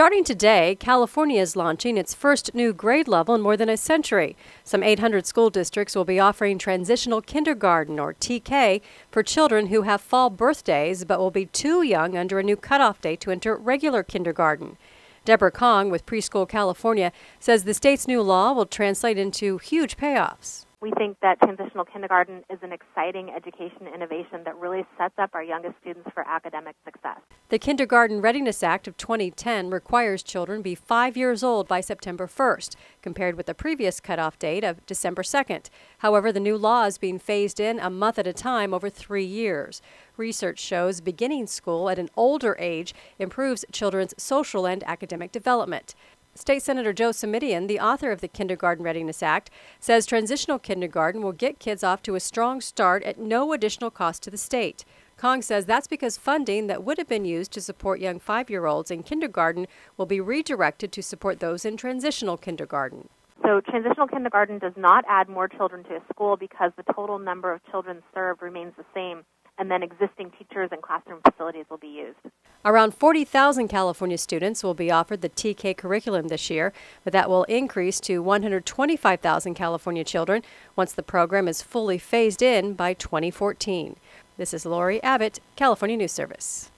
Starting today, California is launching its first new grade level in more than a century. Some 800 school districts will be offering transitional kindergarten, or TK, for children who have fall birthdays but will be too young under a new cutoff date to enter regular kindergarten. Deborah Kong with Preschool California says the state's new law will translate into huge payoffs. We think that transitional kindergarten is an exciting education innovation that really sets up our youngest students for academic success. The Kindergarten Readiness Act of 2010 requires children be 5 years old by September 1st, compared with the previous cutoff date of December 2nd. However, the new law is being phased in a month at a time over 3 years. Research shows beginning school at an older age improves children's social and academic development. State Senator Joe Simitian, the author of the Kindergarten Readiness Act, says transitional kindergarten will get kids off to a strong start at no additional cost to the state. Kong says that's because funding that would have been used to support young 5-year-olds in kindergarten will be redirected to support those in transitional kindergarten. So transitional kindergarten does not add more children to a school because the total number of children served remains the same, and then existing teachers and classroom facilities will be used. Around 40,000 California students will be offered the TK curriculum this year, but that will increase to 125,000 California children once the program is fully phased in by 2014. This is Lori Abbott, California News Service.